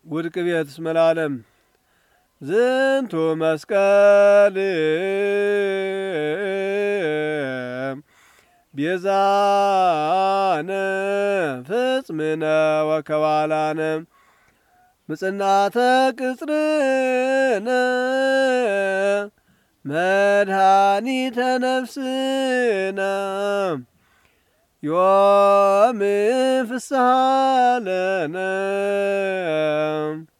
ውድቅ ቤት እስመ ለዓለም ዝንቱ መስቀል ቤዛነ ፍጽምነ ወከዋላነ ምጽናተ ቅጽርነ መድኃኒተ ነፍስነ ዮም ፍስሐ ለነ